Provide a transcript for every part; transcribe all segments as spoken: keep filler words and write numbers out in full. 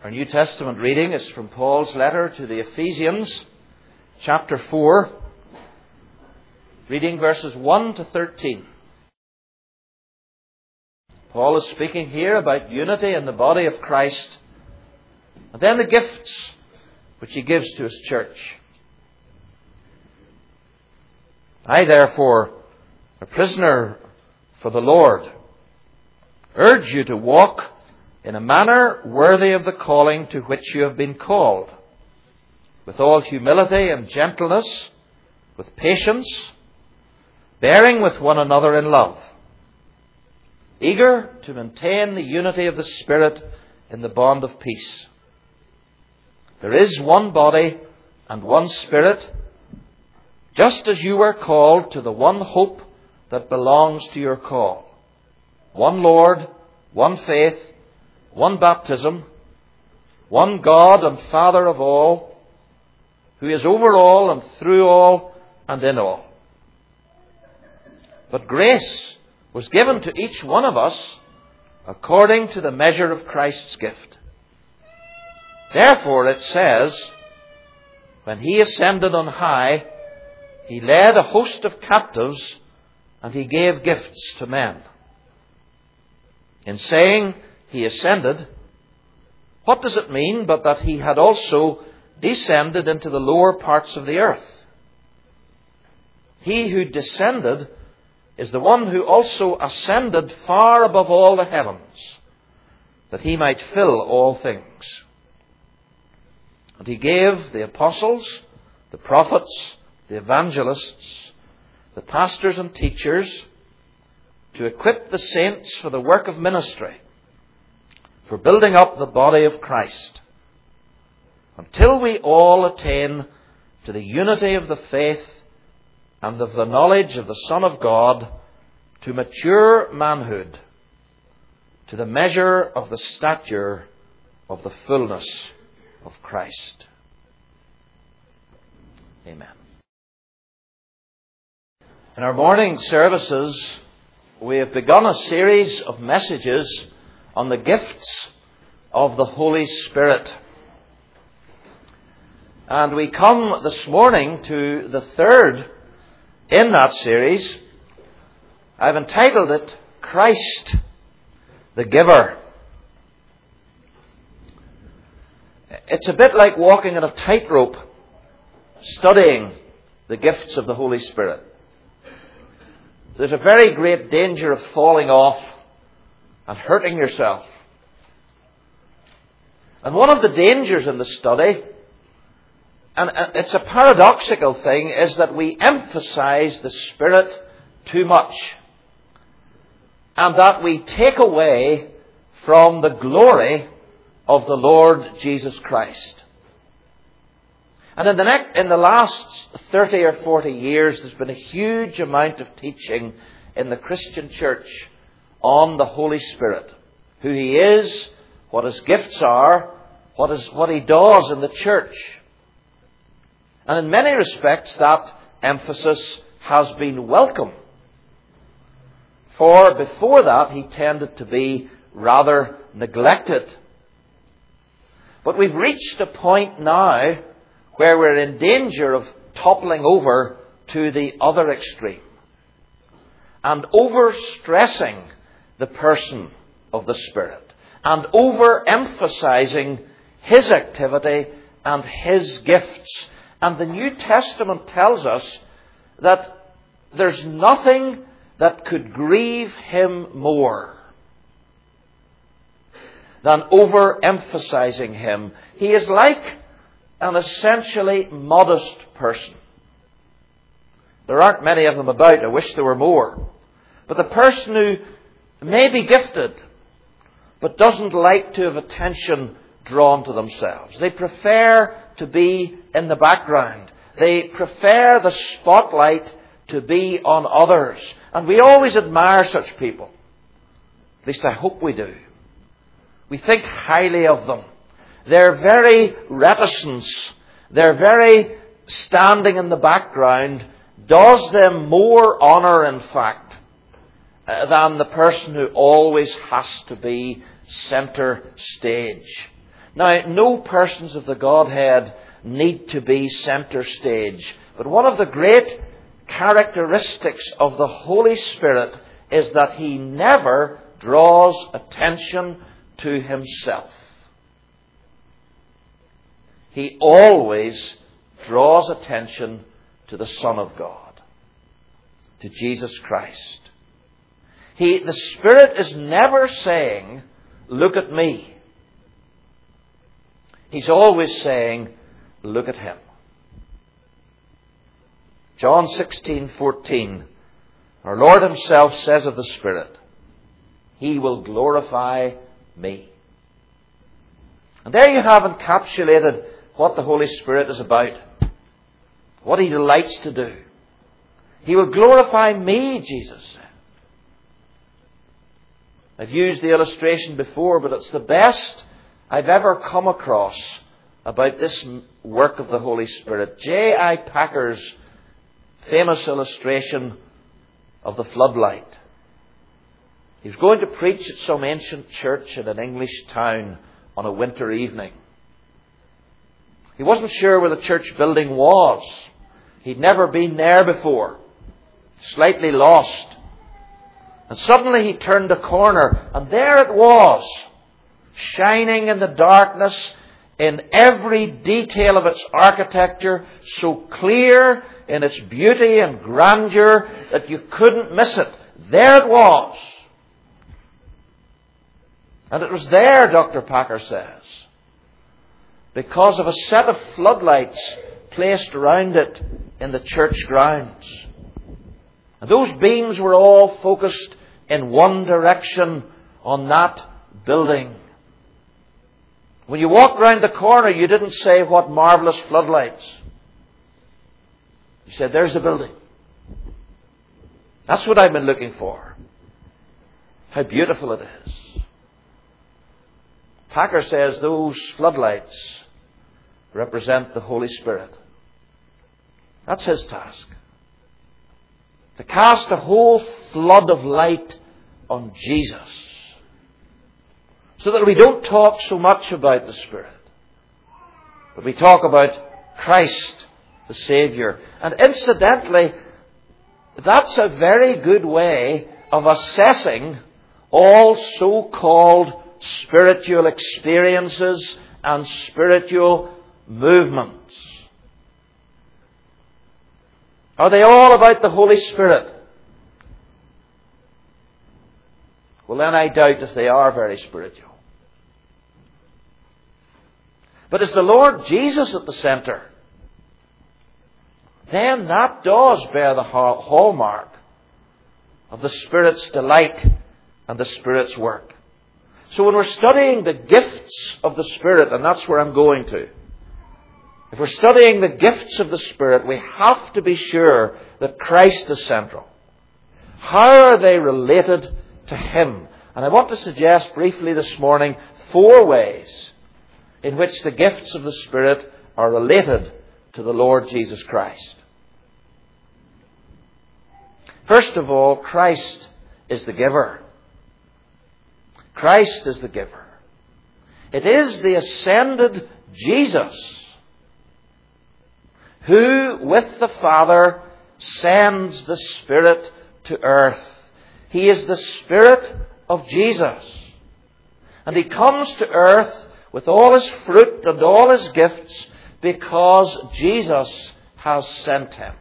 Our New Testament reading is from Paul's letter to the Ephesians, chapter four, reading verses one to thirteen. Paul is speaking here about unity in the body of Christ, and then the gifts which he gives to his church. I, therefore, a prisoner for the Lord, urge you to walk in a manner worthy of the calling to which you have been called, with all humility and gentleness, with patience, bearing with one another in love, eager to maintain the unity of the Spirit in the bond of peace. There is one body and one Spirit, just as you were called to the one hope that belongs to your call. One Lord, one faith, one baptism, one God and Father of all, who is over all and through all and in all. But grace was given to each one of us according to the measure of Christ's gift. Therefore it says, when he ascended on high, he led a host of captives and he gave gifts to men. In saying he ascended, what does it mean but that he had also descended into the lower parts of the earth? He who descended is the one who also ascended far above all the heavens, that he might fill all things. And he gave the apostles, the prophets, the evangelists, the pastors and teachers to equip the saints for the work of ministry, for building up the body of Christ, until we all attain to the unity of the faith and of the knowledge of the Son of God, to mature manhood, to the measure of the stature of the fullness of Christ. Amen. In our morning services, we have begun a series of messages on the gifts of the Holy Spirit. And we come this morning to the third in that series. I've entitled it, Christ the Giver. It's a bit like walking on a tightrope, studying the gifts of the Holy Spirit. There's a very great danger of falling off and hurting yourself. And one of the dangers in the study, and it's a paradoxical thing, is that we emphasize the Spirit too much, and that we take away from the glory of the Lord Jesus Christ. And in the next, in the last thirty or forty years, there's been a huge amount of teaching in the Christian church on the Holy Spirit, who He is, what His gifts are, what is what He does in the church. And in many respects, that emphasis has been welcome. For before that, He tended to be rather neglected. But we've reached a point now where we're in danger of toppling over to the other extreme and overstressing the person of the Spirit and overemphasizing His activity and His gifts. And the New Testament tells us that there's nothing that could grieve Him more than overemphasizing Him. He is like an essentially modest person. There aren't many of them about. I wish there were more. But the person who may be gifted, but doesn't like to have attention drawn to themselves. They prefer to be in the background. They prefer the spotlight to be on others. And we always admire such people. At least I hope we do. We think highly of them. Their very reticence, their very standing in the background does them more honour, in fact, than the person who always has to be centre stage. Now, no persons of the Godhead need to be center stage, but one of the great characteristics of the Holy Spirit is that He never draws attention to Himself. He always draws attention to the Son of God, to Jesus Christ. He, the Spirit is never saying, "Look at me." He's always saying, "Look at Him." John sixteen fourteen, our Lord Himself says of the Spirit, "He will glorify me." And there you have encapsulated what the Holy Spirit is about, what He delights to do. He will glorify me, Jesus said. I've used the illustration before, but it's the best I've ever come across about this work of the Holy Spirit. J I Packer's famous illustration of the floodlight. He was going to preach at some ancient church in an English town on a winter evening. He wasn't sure where the church building was. He'd never been there before. Slightly lost. And suddenly he turned a corner, and there it was, shining in the darkness in every detail of its architecture, so clear in its beauty and grandeur that you couldn't miss it. There it was. And it was there, Doctor Packer says, because of a set of floodlights placed around it in the church grounds. And those beams were all focused in one direction on that building. When you walked round the corner, you didn't say, "What marvellous floodlights." You said, "There's the building. That's what I've been looking for. How beautiful it is." Packer says those floodlights represent the Holy Spirit. That's His task. To cast a whole flood of light on Jesus, so that we don't talk so much about the Spirit, but we talk about Christ, the Saviour. And incidentally, that's a very good way of assessing all so-called spiritual experiences and spiritual movements. Are they all about the Holy Spirit? Well, then I doubt if they are very spiritual. But is the Lord Jesus at the centre? Then that does bear the hallmark of the Spirit's delight and the Spirit's work. So when we're studying the gifts of the Spirit, and that's where I'm going to, if we're studying the gifts of the Spirit, we have to be sure that Christ is central. How are they related to Him? And I want to suggest briefly this morning four ways in which the gifts of the Spirit are related to the Lord Jesus Christ. First of all, Christ is the giver. Christ is the giver. It is the ascended Jesus who, with the Father, sends the Spirit to earth. He is the Spirit of Jesus. And He comes to earth with all His fruit and all His gifts because Jesus has sent Him.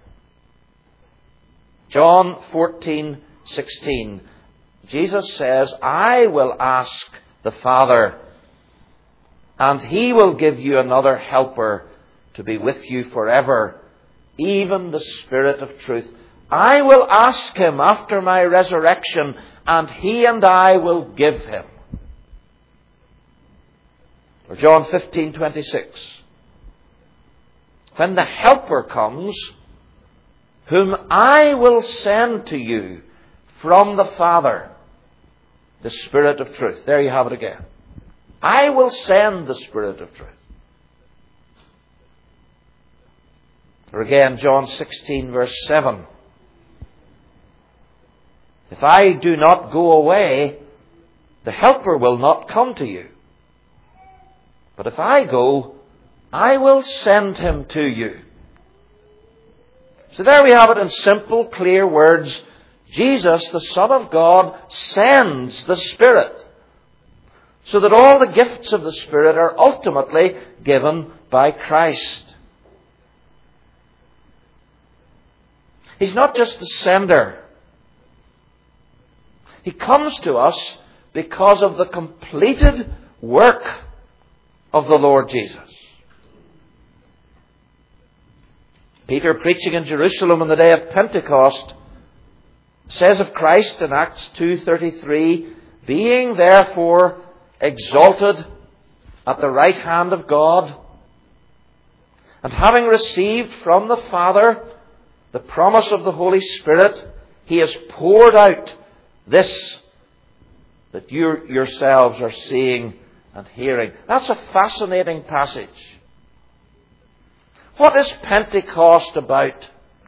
John fourteen sixteen. Jesus says, "I will ask the Father, and He will give you another helper to be with you forever, even the Spirit of truth. I will ask Him after my resurrection, and He and I will give Him." Or John fifteen twenty-six. "When the Helper comes, whom I will send to you from the Father, the Spirit of truth." There you have it again. I will send the Spirit of truth. Or again, John sixteen verse seven. "If I do not go away, the Helper will not come to you. But if I go, I will send him to you. So there we have it in simple, clear words. Jesus, the Son of God, sends the Spirit, so that all the gifts of the Spirit are ultimately given by Christ. He's not just the sender. He comes to us because of the completed work of the Lord Jesus. Peter, preaching in Jerusalem on the day of Pentecost, says of Christ in Acts two thirty-three, being therefore exalted at the right hand of God, and having received from the Father the promise of the Holy Spirit, he has poured out this that you yourselves are seeing and hearing. That's a fascinating passage. What is Pentecost about?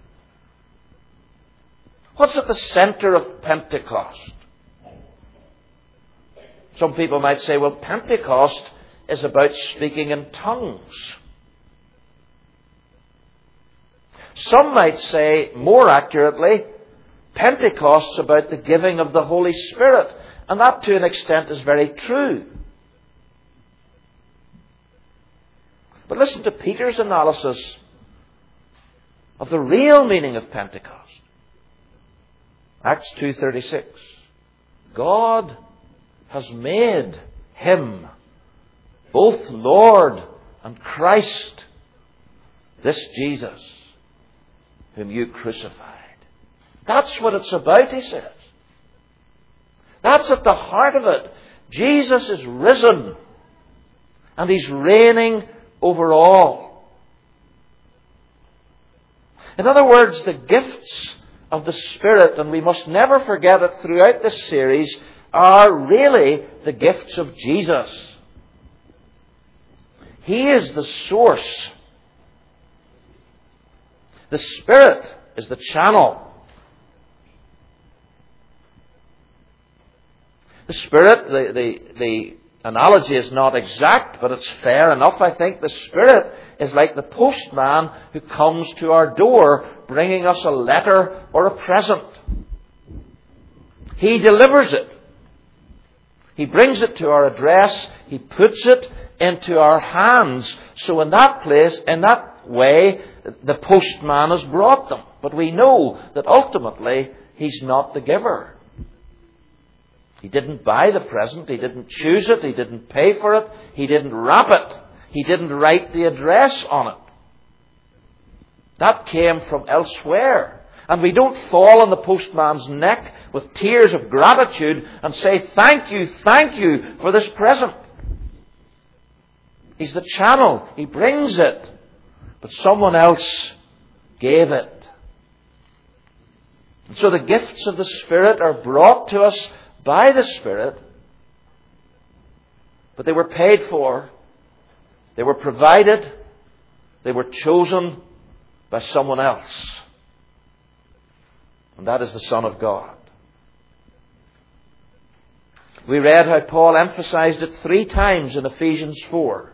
What's at the center of Pentecost? Some people might say, well, Pentecost is about speaking in tongues. Some might say, more accurately, Pentecost is about the giving of the Holy Spirit. And that, to an extent, is very true. But listen to Peter's analysis of the real meaning of Pentecost. Acts two thirty-six. God has made him both Lord and Christ, this Jesus whom you crucified. That's what it's about, he says. That's at the heart of it. Jesus is risen, and he's reigning over all. In other words, the gifts of the Spirit, and we must never forget it throughout this series, are really the gifts of Jesus. He is the source. The Spirit is the channel. The Spirit, the, the, the analogy is not exact, but it's fair enough, I think. The Spirit is like the postman who comes to our door bringing us a letter or a present. He delivers it. He brings it to our address. He puts it into our hands. So in that place, in that way, the postman has brought them. But we know that ultimately he's not the giver. He didn't buy the present. He didn't choose it. He didn't pay for it. He didn't wrap it. He didn't write the address on it. That came from elsewhere. And we don't fall on the postman's neck with tears of gratitude and say, thank you, thank you for this present. He's the channel. He brings it. But someone else gave it. And so the gifts of the Spirit are brought to us by the Spirit, but they were paid for, they were provided, they were chosen by someone else. And that is the Son of God. We read how Paul emphasized it three times in Ephesians four.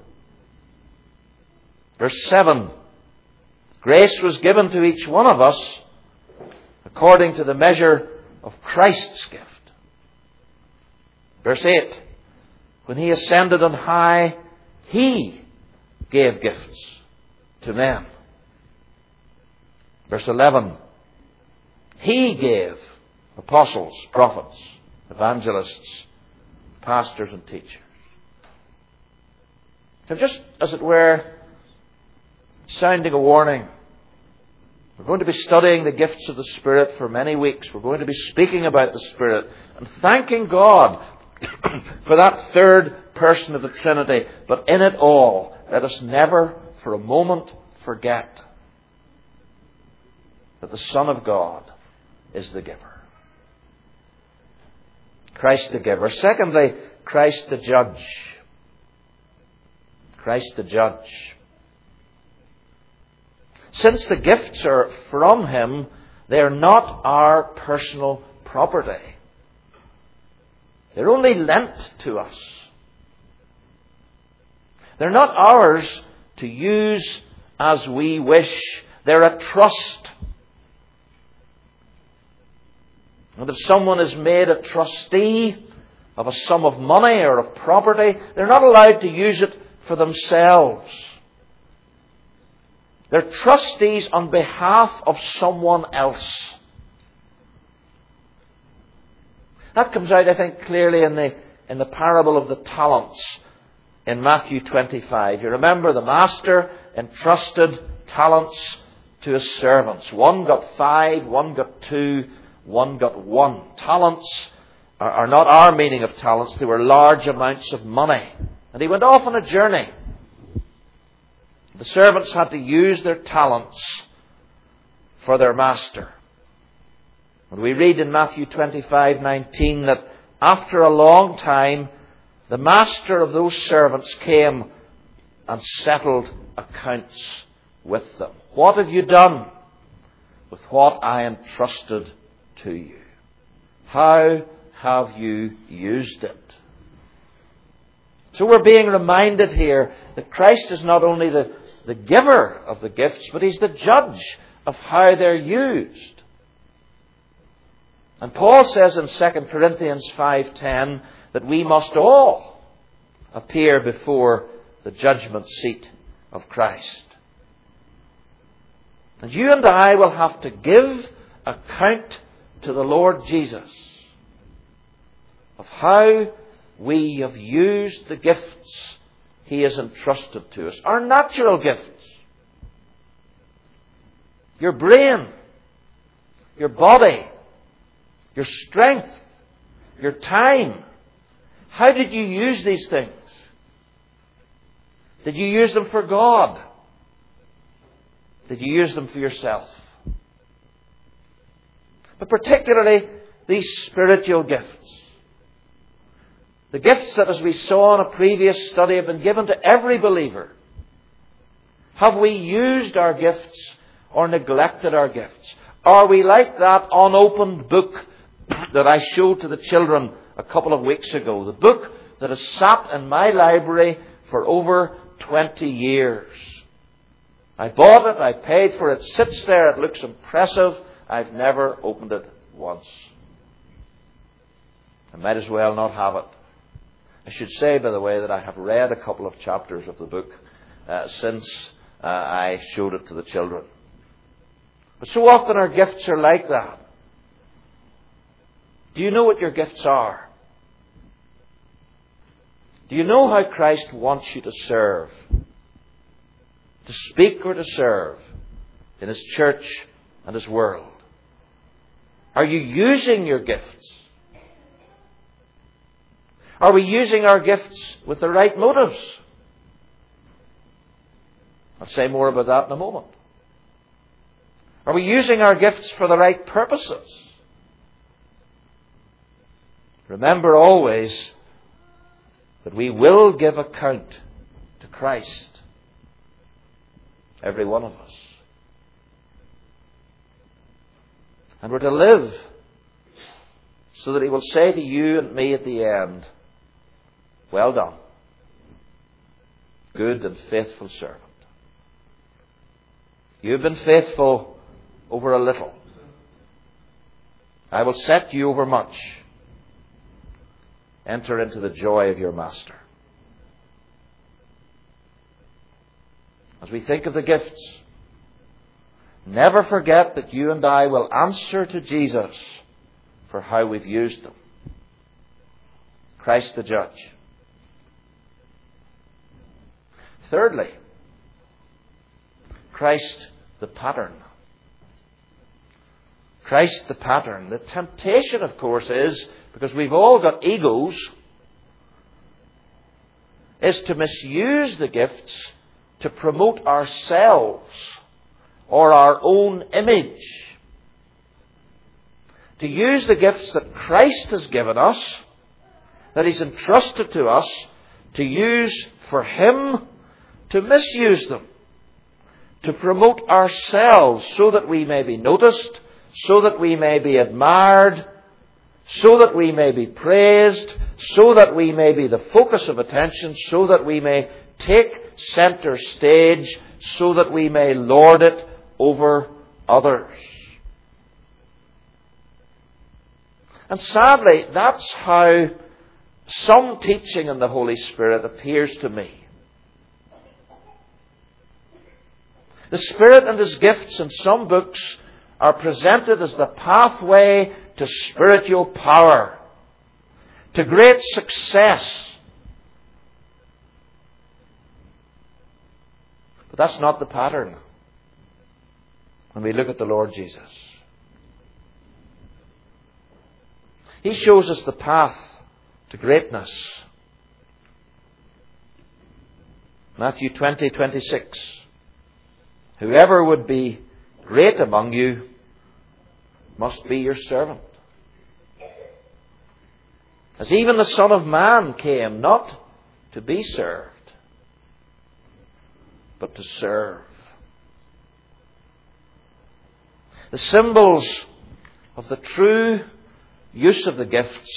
Verse seven. Grace was given to each one of us according to the measure of Christ's gift. Verse eight. When he ascended on high, he gave gifts to men. Verse eleven. He gave apostles, prophets, evangelists, pastors and teachers. So just, as it were, sounding a warning. We're going to be studying the gifts of the Spirit for many weeks. We're going to be speaking about the Spirit and thanking God for that third person of the Trinity. But in it all, let us never for a moment forget that the Son of God is the giver. Christ the giver. Secondly, Christ the judge. Christ the judge. Since the gifts are from him, they are not our personal property. They're only lent to us. They're not ours to use as we wish. They're a trust. And if someone is made a trustee of a sum of money or of property, they're not allowed to use it for themselves. They're trustees on behalf of someone else. That comes out, I think, clearly in the, in the parable of the talents in Matthew twenty-five. You remember the master entrusted talents to his servants. One got five, one got two, one got one. Talents are, are not our meaning of talents. They were large amounts of money. And he went off on a journey. The servants had to use their talents for their master. And we read in Matthew twenty-five nineteen that after a long time, the master of those servants came and settled accounts with them. What have you done with what I entrusted to you? How have you used it? So we're being reminded here that Christ is not only the, the giver of the gifts, but He's the judge of how they're used. And Paul says in Second Corinthians five ten that we must all appear before the judgment seat of Christ. And you and I will have to give account to the Lord Jesus of how we have used the gifts He has entrusted to us. Our natural gifts. Your brain, your body, your strength, your time. How did you use these things? Did you use them for God? Did you use them for yourself? But particularly these spiritual gifts. The gifts that, as we saw in a previous study, have been given to every believer. Have we used our gifts or neglected our gifts? Are we like that unopened book that I showed to the children a couple of weeks ago? The book that has sat in my library for over twenty years. I bought it, I paid for it, it sits there, it looks impressive. I've never opened it once. I might as well not have it. I should say, by the way, that I have read a couple of chapters of the book uh, since uh, I showed it to the children. But so often our gifts are like that. Do you know what your gifts are? Do you know how Christ wants you to serve? To speak or to serve in His church and His world? Are you using your gifts? Are we using our gifts with the right motives? I'll say more about that in a moment. Are we using our gifts for the right purposes? Remember always that we will give account to Christ. Every one of us. And we're to live so that He will say to you and me at the end, well done, good and faithful servant. You've been faithful over a little. I will set you over much. Enter into the joy of your master. As we think of the gifts, never forget that you and I will answer to Jesus for how we've used them. Christ the judge. Thirdly, Christ the pattern. Christ the pattern. The temptation, of course, is, because we've all got egos, is to misuse the gifts to promote ourselves or our own image. To use the gifts that Christ has given us, that He's entrusted to us, to use for Him, to misuse them. To promote ourselves so that we may be noticed, so that we may be admired, so that we may be praised, so that we may be the focus of attention, so that we may take center stage so that we may lord it over others. And sadly, that's how some teaching in the Holy Spirit appears to me. The Spirit and His gifts in some books are presented as the pathway to spiritual power, to great success. But that's not the pattern when we look at the Lord Jesus. He shows us the path to greatness. Matthew twenty, twenty-six. Whoever would be great among you must be your servant. As even the Son of Man came not to be served, but to serve. The symbols of the true use of the gifts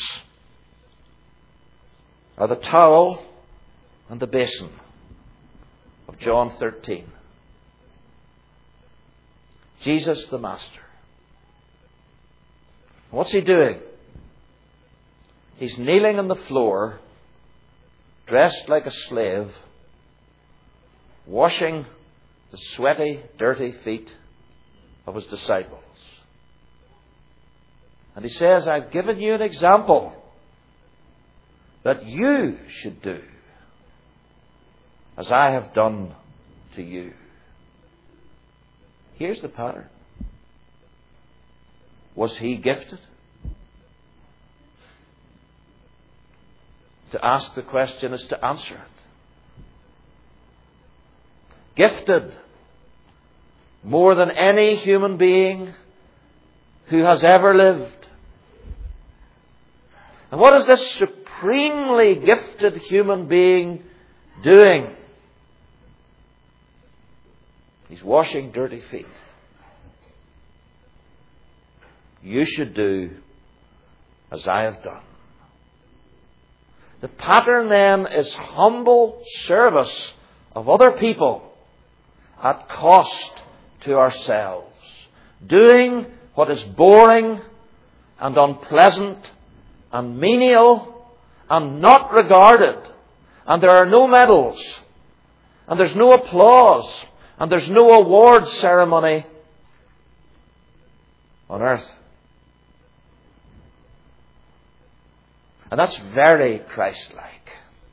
are the towel and the basin of John thirteen. Jesus the Master. What's He doing? He's kneeling on the floor, dressed like a slave, washing the sweaty, dirty feet of His disciples. And He says, I've given you an example that you should do as I have done to you. Here's the pattern. Was He gifted? To ask the question is to answer it. Gifted more than any human being who has ever lived. And what is this supremely gifted human being doing? He's washing dirty feet. You should do as I have done. The pattern then is humble service of other people at cost to ourselves. Doing what is boring and unpleasant and menial and not regarded. And there are no medals. And there's no applause. And there's no award ceremony on earth. And that's very Christ-like.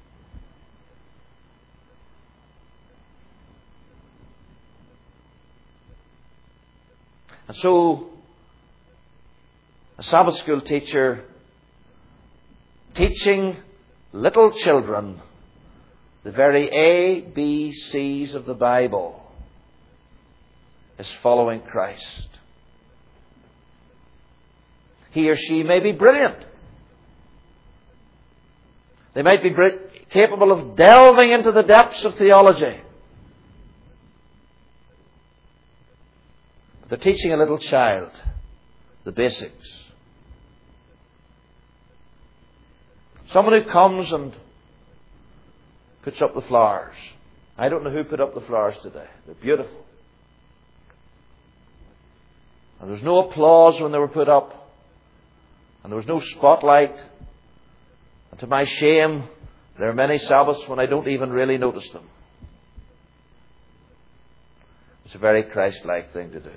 And so, a Sabbath school teacher teaching little children the very A, B, C's of the Bible is following Christ. He or she may be brilliant. They might be capable of delving into the depths of theology. But they're teaching a little child the basics. Someone who comes and puts up the flowers. I don't know who put up the flowers today. They're beautiful. And there was no applause when they were put up. And there was no spotlight. And to my shame, there are many Sabbaths when I don't even really notice them. It's a very Christ-like thing to do.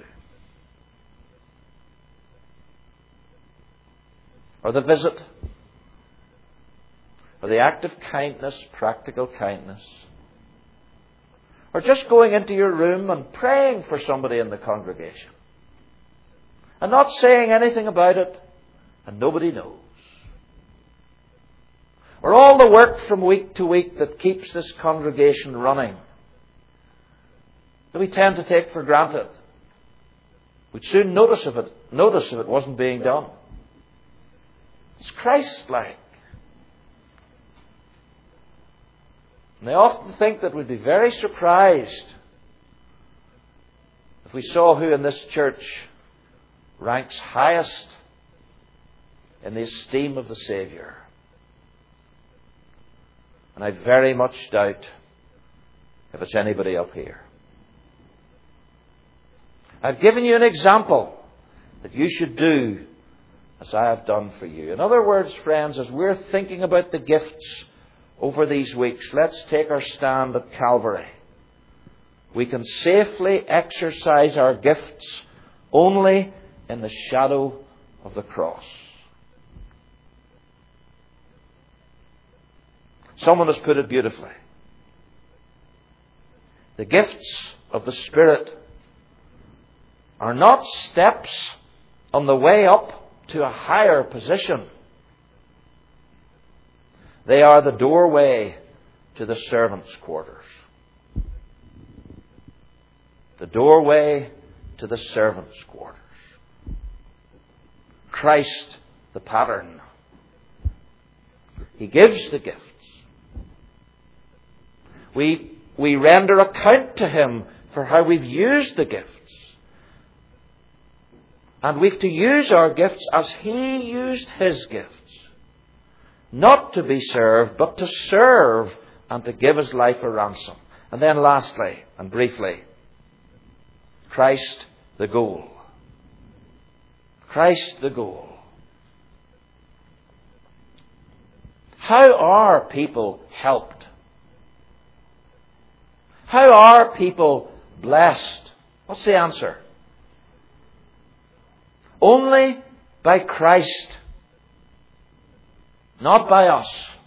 Or the visit. Or the act of kindness, practical kindness. Or just going into your room and praying for somebody in the congregation. And not saying anything about it. And nobody knows. Or all the work from week to week that keeps this congregation running. That we tend to take for granted. We'd soon notice if it, notice if it wasn't being done. It's Christ-like. And I often think that we'd be very surprised if we saw who in this church ranks highest in the esteem of the Saviour. And I very much doubt if it's anybody up here. I've given you an example that you should do as I have done for you. In other words, friends, as we're thinking about the gifts over these weeks, let's take our stand at Calvary. We can safely exercise our gifts only in the shadow of the cross. Someone has put it beautifully. The gifts of the Spirit are not steps on the way up to a higher position. They are the doorway to the servants' quarters. The doorway to the servants' quarters. Christ, the pattern. He gives the gifts. We, we render account to Him for how we've used the gifts. And we've to use our gifts as He used His gifts. Not to be served, but to serve and to give His life a ransom. And then lastly, and briefly, Christ the goal. Christ the goal. How are people helped? How are people blessed? What's the answer? Only by Christ, not by us.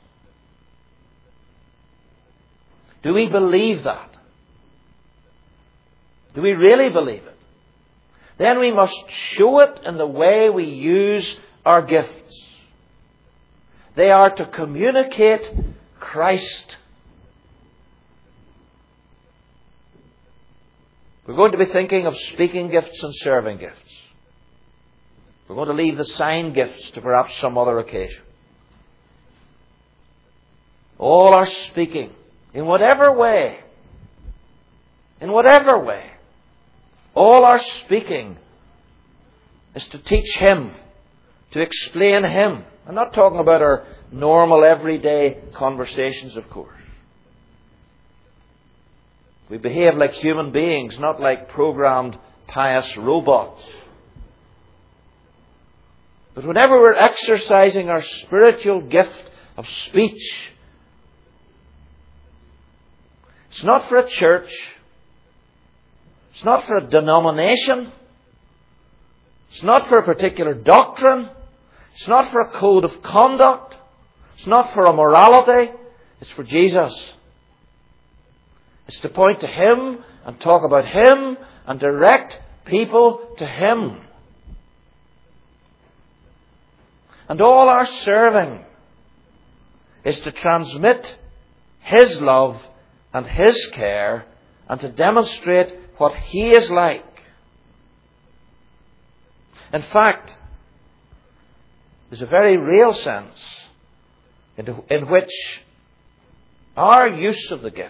Do we believe that? Do we really believe it? Then we must show it in the way we use our gifts. They are to communicate Christ. We're going to be thinking of speaking gifts and serving gifts. We're going to leave the sign gifts to perhaps some other occasion. All our speaking, in whatever way, in whatever way, all our speaking is to teach Him, to explain Him. I'm not talking about our normal everyday conversations, of course. We behave like human beings, not like programmed, pious robots. But whenever we're exercising our spiritual gift of speech, it's not for a church. It's not for a denomination. It's not for a particular doctrine. It's not for a code of conduct. It's not for a morality. It's for Jesus. It's to point to Him and talk about Him and direct people to Him. And all our serving is to transmit His love and His care and to demonstrate what He is like. In fact, there's a very real sense in, in which our use of the gifts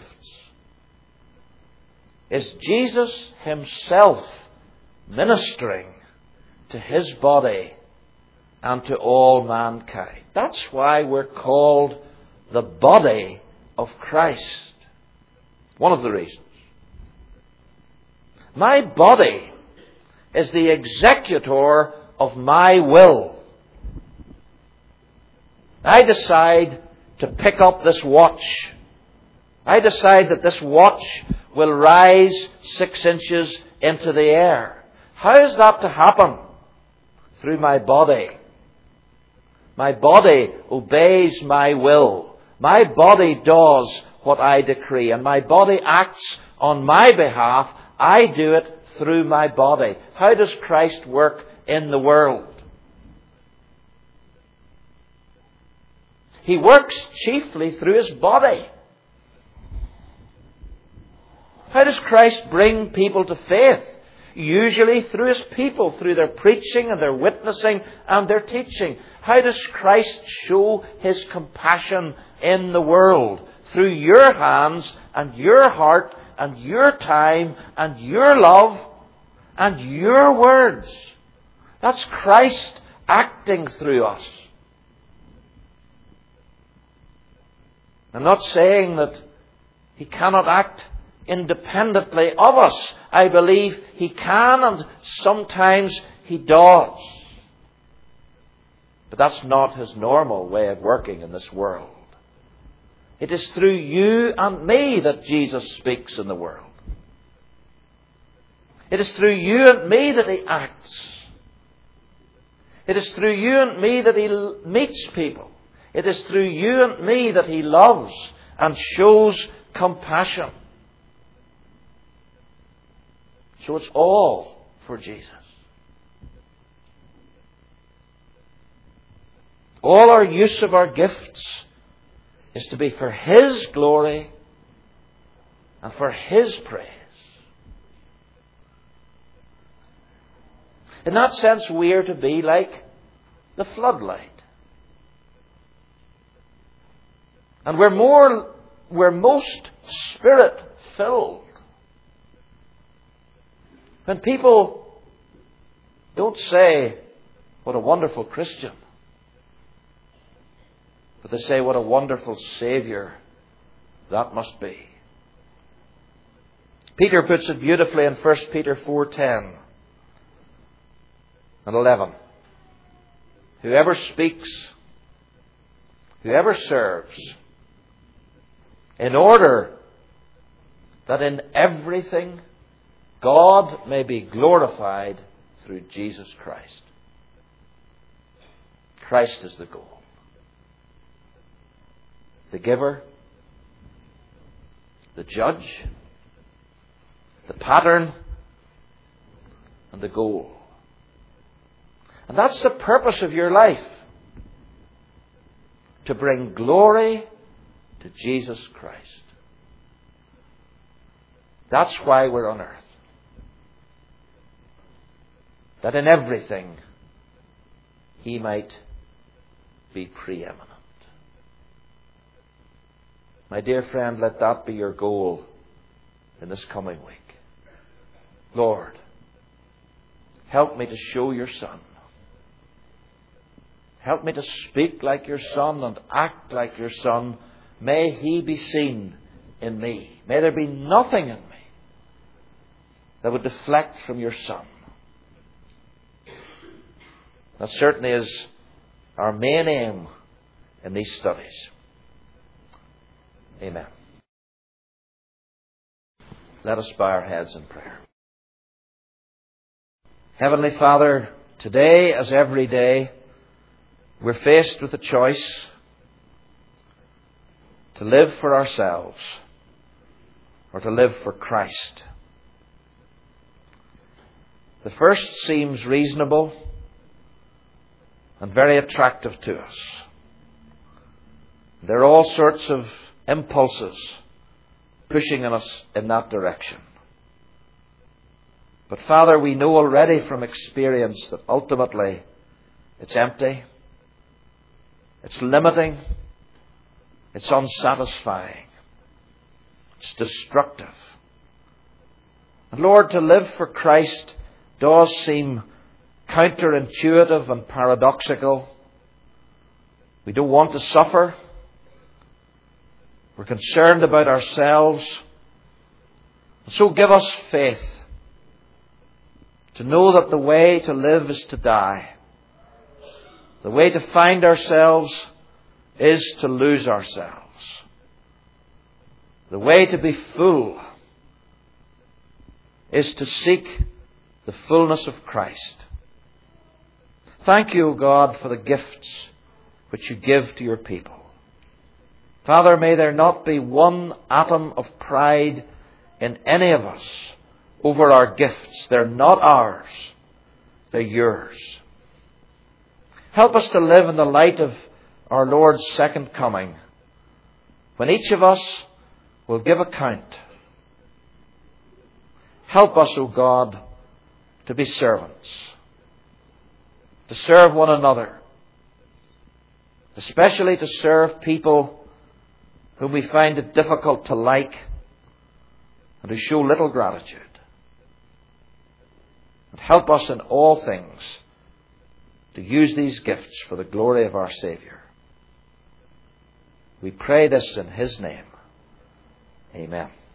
is Jesus Himself ministering to His body and to all mankind. That's why we're called the body of Christ. One of the reasons. My body is the executor of my will. I decide to pick up this watch. I decide that this watch will rise six inches into the air. How is that to happen? Through my body. My body obeys my will. My body does what I decree. And my body acts on my behalf. I do it through my body. How does Christ work in the world? He works chiefly through His body. How does Christ bring people to faith? Usually through His people, through their preaching and their witnessing and their teaching. How does Christ show His compassion in the world? Through your hands and your heart and your time and your love and your words. That's Christ acting through us. I'm not saying that He cannot act independently of us. I believe He can, and sometimes He does. But that's not His normal way of working in this world. It is through you and me that Jesus speaks in the world. It is through you and me that He acts. It is through you and me that He meets people. It is through you and me that He loves and shows compassion. So it's all for Jesus. All our use of our gifts is to be for His glory and for His praise. In that sense, we are to be like the floodlight. And we're more, we're most Spirit-filled when people don't say, "What a wonderful Christian," but they say, "What a wonderful Saviour that must be." Peter puts it beautifully in First Peter four ten and eleven. Whoever speaks, whoever serves, in order that in everything God may be glorified through Jesus Christ. Christ is the goal. The giver, the judge, the pattern, and the goal. And that's the purpose of your life. To bring glory to Jesus Christ. That's why we're on earth. That in everything He might be preeminent. My dear friend, let that be your goal in this coming week. Lord, help me to show Your Son. Help me to speak like Your Son and act like Your Son. May He be seen in me. May there be nothing in me that would deflect from Your Son. That certainly is our main aim in these studies. Amen. Let us bow our heads in prayer. Heavenly Father, today as every day, we're faced with a choice to live for ourselves or to live for Christ. The first seems reasonable and very attractive to us. There are all sorts of impulses pushing us in that direction. But Father, we know already from experience that ultimately it's empty. It's limiting. It's unsatisfying. It's destructive. And Lord, to live for Christ does seem counterintuitive and paradoxical. We don't want to suffer. We're concerned about ourselves. And so give us faith to know that the way to live is to die. The way to find ourselves is to lose ourselves. The way to be full is to seek the fullness of Christ. Thank you, O God, for the gifts which You give to Your people. Father, may there not be one atom of pride in any of us over our gifts. They're not ours. They're Yours. Help us to live in the light of our Lord's second coming, when each of us will give account. Help us, O God, to be servants, to serve one another, especially to serve people whom we find it difficult to like and who show little gratitude. And help us in all things to use these gifts for the glory of our Saviour. We pray this in His name. Amen.